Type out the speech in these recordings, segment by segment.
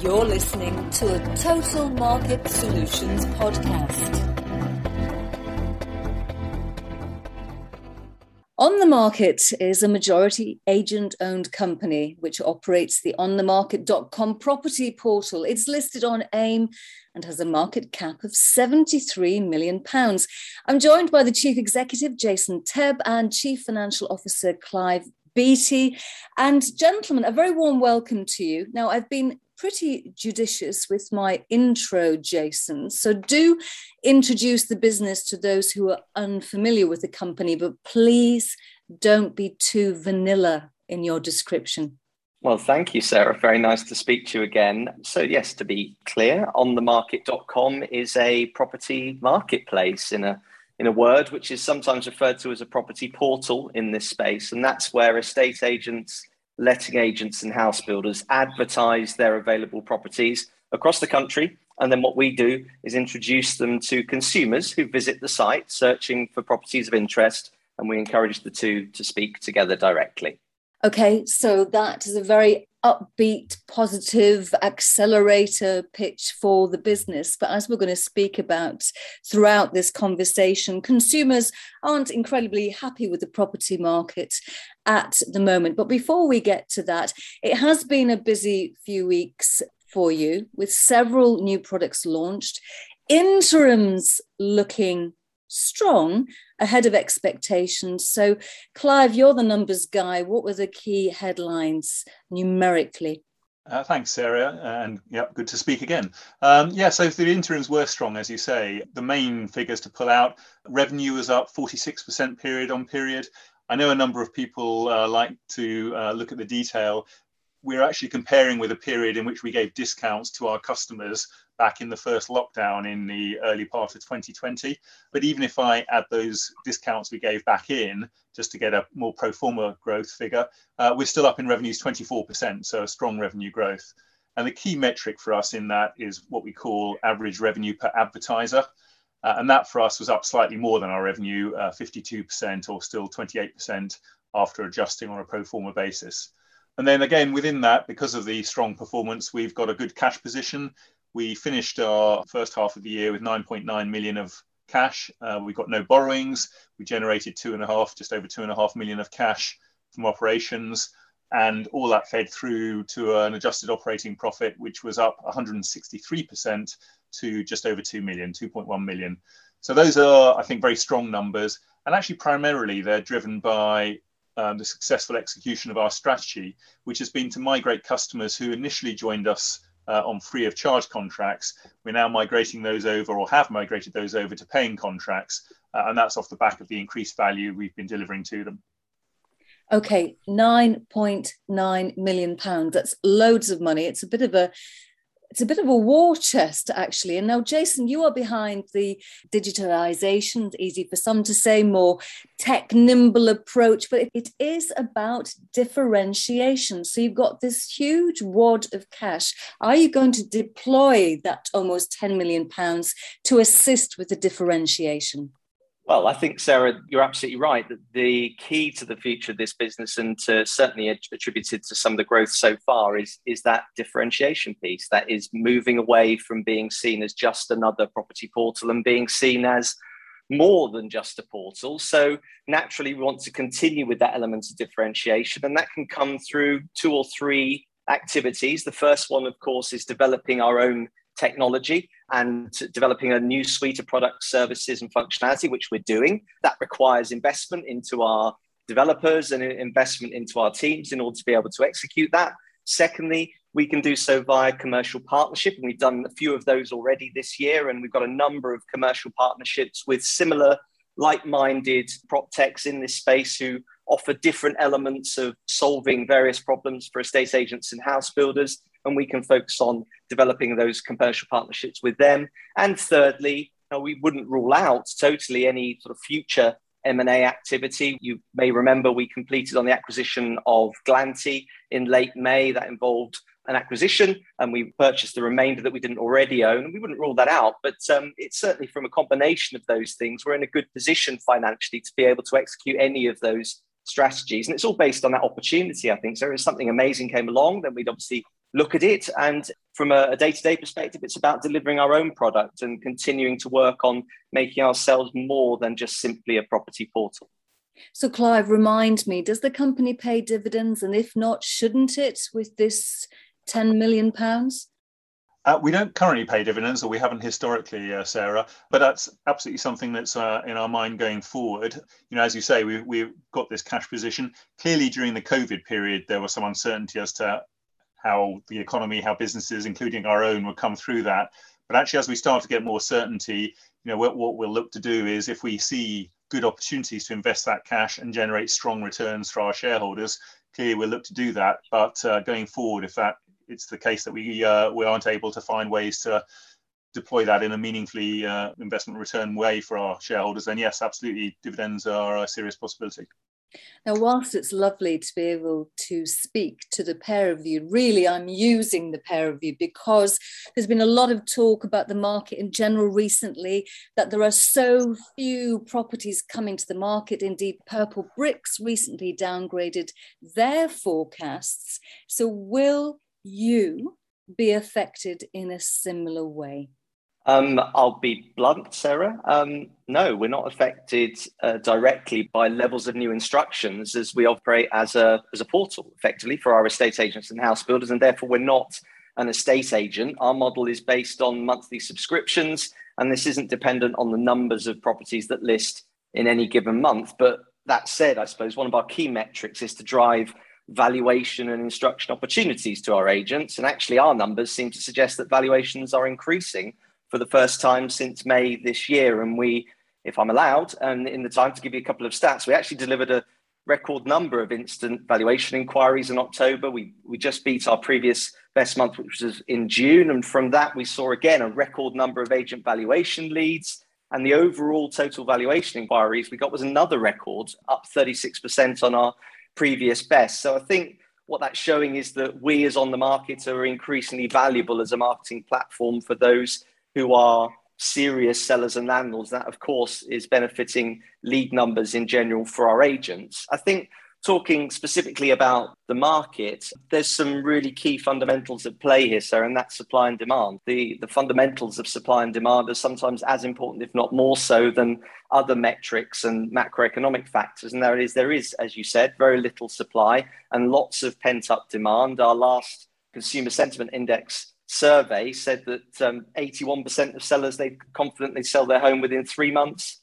You're listening to a Total Market Solutions podcast. On the Market is a majority agent-owned company which operates the onthemarket.com property portal. It's listed on AIM and has a market cap of £73 million. I'm joined by the Chief Executive, Jason Tebb, and Chief Financial Officer, Clive Beattie. And gentlemen, a very warm welcome to you. Now, I've been pretty judicious with my intro, Jason. So do introduce the business to those who are unfamiliar with the company, but please don't be too vanilla in your description. Well, thank you, Sarah. Very nice to speak to you again. So yes, to be clear, onthemarket.com is a property marketplace in a word, which is sometimes referred to as a property portal in this space. And that's where estate agents, letting agents and house builders advertise their available properties across the country. And then what we do is introduce them to consumers who visit the site searching for properties of interest. And we encourage the two to speak together directly. Okay, so that is a very upbeat, positive accelerator pitch for the business. But as we're going to speak about throughout this conversation, consumers aren't incredibly happy with the property market at the moment. But before we get to that, it has been a busy few weeks for you with several new products launched, interims looking strong, ahead of expectations. So, Clive, you're the numbers guy. What were the key headlines numerically? Thanks, Sarah. And yeah, good to speak again. So the interims were strong, as you say. The main figures to pull out, revenue was up 46% period on period. I know a number of people like to look at the detail. We're actually comparing with a period in which we gave discounts to our customers back in the first lockdown in the early part of 2020. But even if I add those discounts we gave back in, just to get a more pro forma growth figure, we're still up in revenues 24%, so a strong revenue growth. And the key metric for us in that is what we call average revenue per advertiser. And that for us was up slightly more than our revenue, 52% or still 28% after adjusting on a pro forma basis. And then again, within that, because of the strong performance, we've got a good cash position. We finished our first half of the year with 9.9 million of cash. We've got no borrowings. We generated just over 2.5 million of cash from operations. And all that fed through to an adjusted operating profit, which was up 163% to just over 2 million, 2.1 million. So those are, I think, very strong numbers. And actually, primarily, they're driven by the successful execution of our strategy, which has been to migrate customers who initially joined us on free of charge contracts. We're now migrating those over, or have migrated those over, to paying contracts. And that's off the back of the increased value we've been delivering to them. Okay, £9.9 million. That's loads of money. It's a bit of a war chest, actually. And now, Jason, you are behind the digitalisation, easy for some to say, more tech-nimble approach, but it is about differentiation. So you've got this huge wad of cash. Are you going to deploy that almost £10 million to assist with the differentiation? Well, I think, Sarah, you're absolutely right that the key to the future of this business, and certainly attributed to some of the growth so far, is that differentiation piece. That is moving away from being seen as just another property portal and being seen as more than just a portal. So naturally, we want to continue with that element of differentiation, and that can come through 2 or 3 activities. The first one, of course, is developing our own technology and developing a new suite of products, services and functionality, which we're doing. That requires investment into our developers and investment into our teams in order to be able to execute that. Secondly, we can do so via commercial partnership, and we've done a few of those already this year, and we've got a number of commercial partnerships with similar like-minded prop techs in this space who offer different elements of solving various problems for estate agents and house builders, and we can focus on developing those commercial partnerships with them. And thirdly, we wouldn't rule out totally any sort of future M&A activity. You may remember we completed on the acquisition of Glanty in late May. That involved an acquisition, and we purchased the remainder that we didn't already own. And we wouldn't rule that out, but it's certainly from a combination of those things, we're in a good position financially to be able to execute any of those strategies. And it's all based on that opportunity, I think. So if something amazing came along, then we'd obviously look at it. And from a day-to-day perspective, it's about delivering our own product and continuing to work on making ourselves more than just simply a property portal. So Clive, remind me, does the company pay dividends? And if not, shouldn't it with this £10 million? We don't currently pay dividends, or we haven't historically, Sarah, but that's absolutely something that's in our mind going forward. As you say, we've got this cash position. Clearly, during the COVID period, there was some uncertainty as to how the economy, how businesses, including our own, would come through that. But actually, as we start to get more certainty, what we'll look to do is, if we see good opportunities to invest that cash and generate strong returns for our shareholders, clearly we'll look to do that. But going forward, if it's the case that we aren't able to find ways to deploy that in a meaningfully investment return way for our shareholders, then yes, absolutely, dividends are a serious possibility. Now, whilst it's lovely to be able to speak to the pair of you, really I'm using the pair of you because there's been a lot of talk about the market in general recently, that there are so few properties coming to the market. Indeed, Purple Bricks recently downgraded their forecasts. So will you be affected in a similar way? I'll be blunt, Sarah. No, we're not affected directly by levels of new instructions, as we operate as a portal, effectively, for our estate agents and house builders, and therefore we're not an estate agent. Our model is based on monthly subscriptions, and this isn't dependent on the numbers of properties that list in any given month. But that said, I suppose one of our key metrics is to drive valuation and instruction opportunities to our agents, and actually our numbers seem to suggest that valuations are increasing for the first time since May this year. And we, if I'm allowed, and in the time to give you a couple of stats, we actually delivered a record number of instant valuation inquiries in October. We just beat our previous best month, which was in June. And from that, we saw again a record number of agent valuation leads. And the overall total valuation inquiries we got was another record, up 36% on our previous best. So I think what that's showing is that we as On the Market are increasingly valuable as a marketing platform for those who are serious sellers and landlords. That, of course, is benefiting lead numbers in general for our agents. I think talking specifically about the market, there's some really key fundamentals at play here, sir, and that's supply and demand. The fundamentals of supply and demand are sometimes as important, if not more so, than other metrics and macroeconomic factors. And there is, as you said, very little supply and lots of pent-up demand. Our last Consumer Sentiment Index survey said that 81% of sellers, they're confident they'd sell their home within 3 months.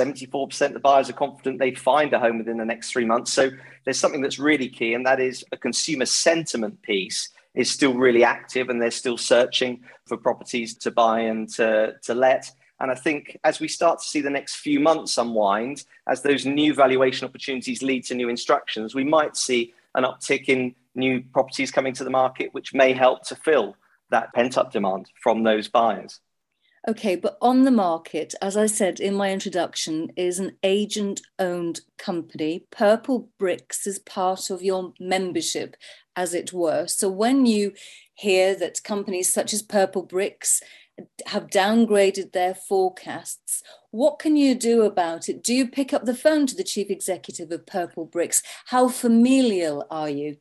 74% of buyers are confident they'd find a home within the next 3 months. So there's something that's really key, and that is a consumer sentiment piece is still really active, and they're still searching for properties to buy and to let. And I think as we start to see the next few months unwind, as those new valuation opportunities lead to new instructions, we might see an uptick in new properties coming to the market, which may help to fill that pent-up demand from those buyers. Okay, but On the Market, as I said in my introduction, is an agent-owned company. Purple Bricks is part of your membership, as it were. So when you hear that companies such as Purple Bricks have downgraded their forecasts, what can you do about it? Do you pick up the phone to the chief executive of Purple Bricks? How familial are you?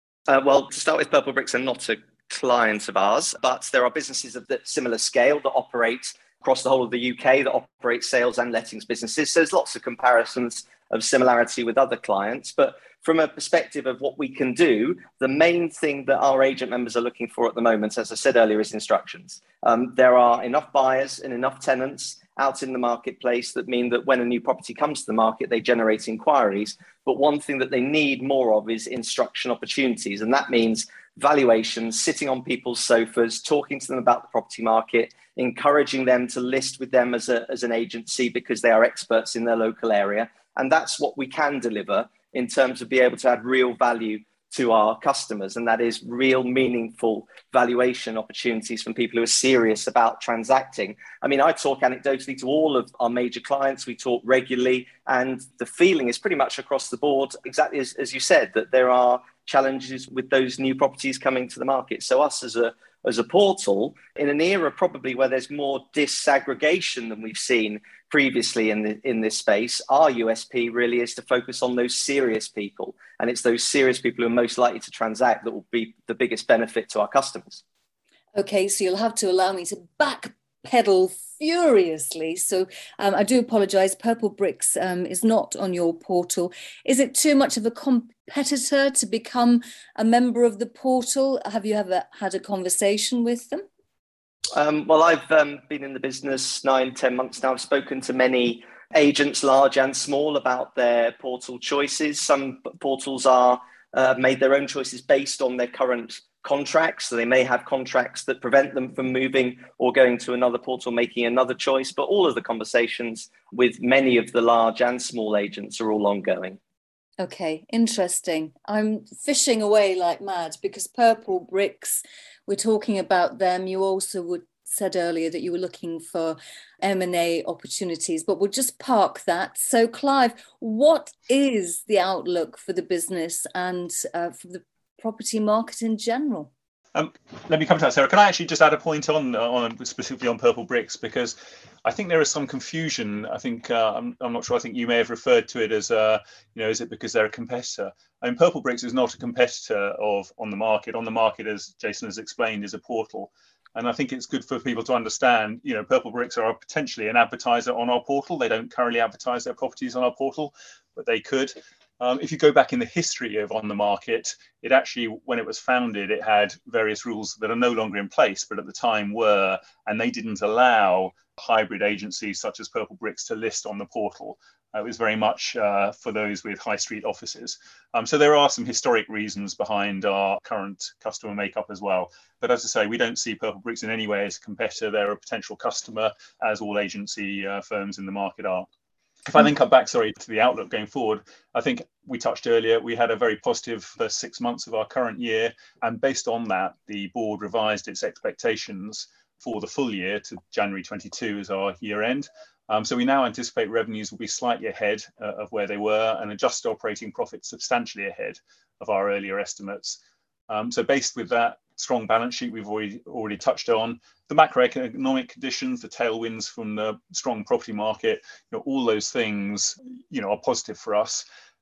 Well, to start with, Purple Bricks are not a client of ours, but there are businesses of that similar scale that operate across the whole of the UK that operate sales and lettings businesses. So there's lots of comparisons of similarity with other clients. But from a perspective of what we can do, the main thing that our agent members are looking for at the moment, as I said earlier, is instructions. There are enough buyers and enough tenants out in the marketplace that mean that when a new property comes to the market, they generate inquiries. But one thing that they need more of is instruction opportunities. And that means valuations, sitting on people's sofas, talking to them about the property market, encouraging them to list with them as an agency because they are experts in their local area. And that's what we can deliver in terms of being able to add real value to our customers. And that is real meaningful valuation opportunities from people who are serious about transacting. I mean, I talk anecdotally to all of our major clients. We talk regularly, and the feeling is pretty much across the board, exactly as you said, that there are challenges with those new properties coming to the market. So us as a as a portal in an era probably where there's more disaggregation than we've seen previously in this space. Our USP really is to focus on those serious people, and it's those serious people who are most likely to transact that will be the biggest benefit to our customers. Okay, so you'll have to allow me to backpedal furiously. So I do apologise. Purplebricks is not on your portal. Is it too much of a competitor to become a member of the portal? Have you ever had a conversation with them? Well, I've been in the business 9-10 months now. I've spoken to many agents, large and small, about their portal choices. Some portals are made their own choices based on their current contracts. So they may have contracts that prevent them from moving or going to another portal, making another choice. But all of the conversations with many of the large and small agents are all ongoing. Okay, interesting. I'm fishing away like mad because Purplebricks, we're talking about them. You also said earlier that you were looking for M&A opportunities, but we'll just park that. So Clive, what is the outlook for the business and for the property market in general? Let me come to that, Sarah. Can I actually just add a point on specifically on Purplebricks, because I think there is some confusion. I think I'm not sure. I think you may have referred to it as is it because they're a competitor? I mean, Purplebricks is not a competitor of On the Market. On the Market, as Jason has explained, is a portal. And I think it's good for people to understand, Purplebricks are potentially an advertiser on our portal. They don't currently advertise their properties on our portal, but they could. If you go back in the history of On the Market, it actually, when it was founded, it had various rules that are no longer in place, but at the time were, and they didn't allow hybrid agencies such as Purplebricks to list on the portal. It was very much for those with high street offices. So there are some historic reasons behind our current customer makeup as well. But as I say, we don't see Purplebricks in any way as a competitor. They're a potential customer, as all agency firms in the market are. If I then come back, to the outlook going forward, I think we touched earlier, we had a very positive first 6 months of our current year. And based on that, the board revised its expectations for the full year to January 22 as our year end. So we now anticipate revenues will be slightly ahead of where they were, and adjusted operating profits substantially ahead of our earlier estimates. So based with that strong balance sheet we've already touched on, the macroeconomic conditions, the tailwinds from the strong property market, all those things, are positive for us.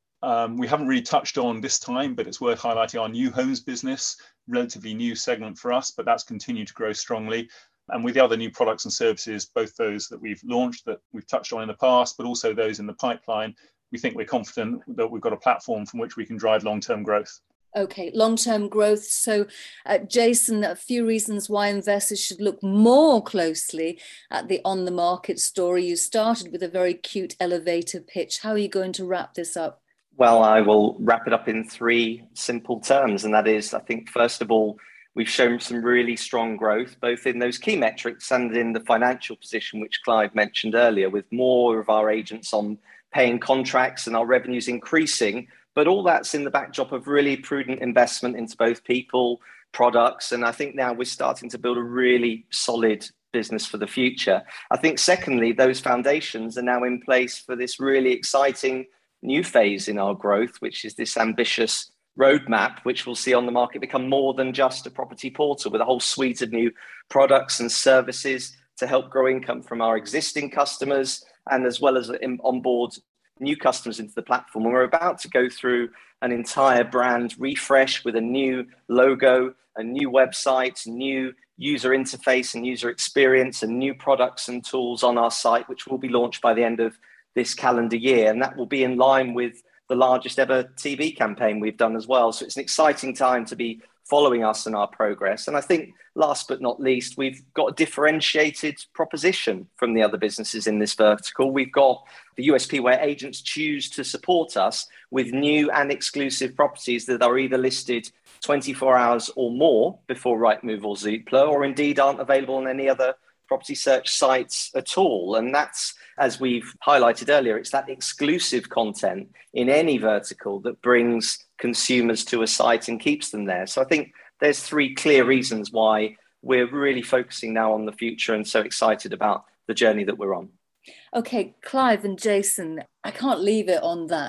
We haven't really touched on this time, but it's worth highlighting our new homes business, relatively new segment for us, but that's continued to grow strongly. And with the other new products and services, both those that we've launched that we've touched on in the past, but also those in the pipeline, we think we're confident that we've got a platform from which we can drive long-term growth. Okay, long-term growth. So, Jason, a few reasons why investors should look more closely at the On the Market story. You started with a very cute elevator pitch. How are you going to wrap this up? Well, I will wrap it up in 3 simple terms. And that is, I think, first of all, we've shown some really strong growth, both in those key metrics and in the financial position, which Clive mentioned earlier, with more of our agents on paying contracts and our revenues increasing. But all that's in the backdrop of really prudent investment into both people, products. And I think now we're starting to build a really solid business for the future. I think, secondly, those foundations are now in place for this really exciting new phase in our growth, which is this ambitious roadmap, which will see On the Market become more than just a property portal, with a whole suite of new products and services to help grow income from our existing customers, and as well as onboard new customers into the platform. And we're about to go through an entire brand refresh with a new logo, a new website, new user interface and user experience, and new products and tools on our site, which will be launched by the end of this calendar year. And that will be in line with the largest ever TV campaign we've done as well. So it's an exciting time to be following us and our progress. And I think last but not least, we've got a differentiated proposition from the other businesses in this vertical. We've got the USP where agents choose to support us with new and exclusive properties that are either listed 24 hours or more before Rightmove or Zoopla, or indeed aren't available on any other property search sites at all. And that's, as we've highlighted earlier, it's that exclusive content in any vertical that brings consumers to a site and keeps them there. So I think there's 3 clear reasons why we're really focusing now on the future and so excited about the journey that we're on. Okay, Clive and Jason, I can't leave it on that.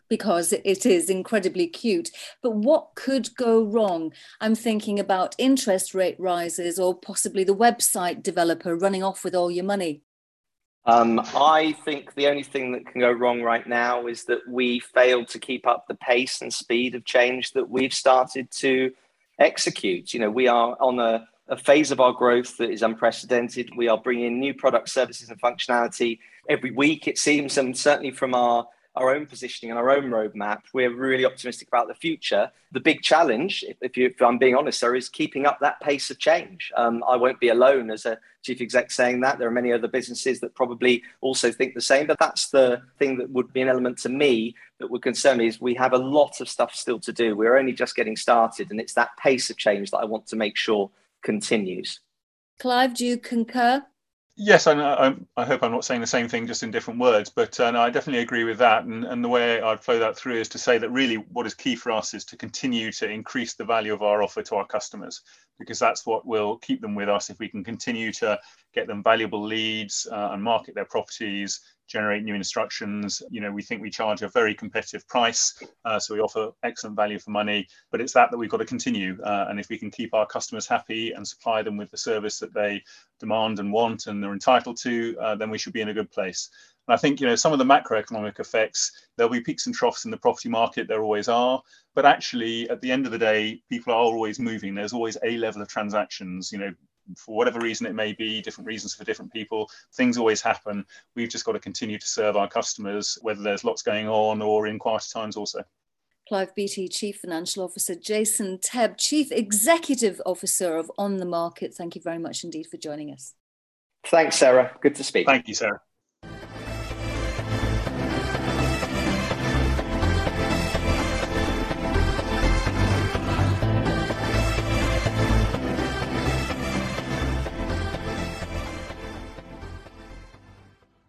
because it is incredibly cute. But what could go wrong? I'm thinking about interest rate rises or possibly the website developer running off with all your money. I think the only thing that can go wrong right now is that we failed to keep up the pace and speed of change that we've started to execute. We are on a phase of our growth that is unprecedented. We are bringing new products, services, and functionality every week, it seems, and certainly from our own positioning and our own roadmap, we're really optimistic about the future. The big challenge, if I'm being honest, sir, is keeping up that pace of change. I won't be alone as a chief exec saying that. There are many other businesses that probably also think the same, but that's the thing that would be an element to me that would concern me, is we have a lot of stuff still to do. We're only just getting started, and it's that pace of change that I want to make sure continues. Clive, do you concur? Yes, I hope I'm not saying the same thing, just in different words, but no, I definitely agree with that. And the way I'd flow that through is to say that really what is key for us is to continue to increase the value of our offer to our customers, because that's what will keep them with us. If we can continue to get them valuable leads and market their properties, generate new instructions, we think we charge a very competitive price, so we offer excellent value for money, but it's that we've got to continue, and if we can keep our customers happy and supply them with the service that they demand and want and they're entitled to, then we should be in a good place. And I think some of the macroeconomic effects, there'll be peaks and troughs in the property market, there always are, but actually at the end of the day, people are always moving. There's always a level of transactions, for whatever reason it may be, different reasons for different people, things always happen. We've just got to continue to serve our customers, whether there's lots going on or in quieter times also. Clive Beattie, Chief Financial Officer, Jason Tebb, Chief Executive Officer of On the Market. Thank you very much indeed for joining us. Thanks, Sarah. Good to speak. Thank you, Sarah.